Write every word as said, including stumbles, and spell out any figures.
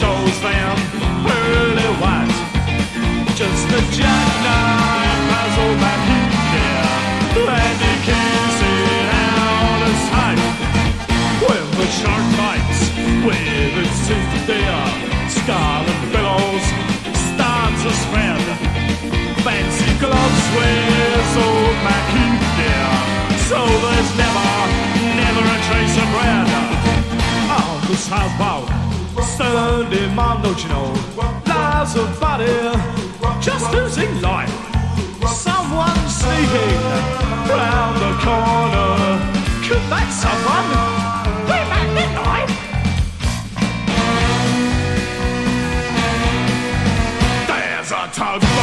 shows them pearly white. Just a jackknife has old back in there, and he can't see out of sight. When the shark bites with its teeth there, scarlet billows start to spread. Fancy gloves wears old Mackie there, so there's never, never a trace of bread. On the southbound Sunday morning, don't you know, lies a body just losing life. Someone sneaking round the corner. Could that someone be back midnight? There's a tugboat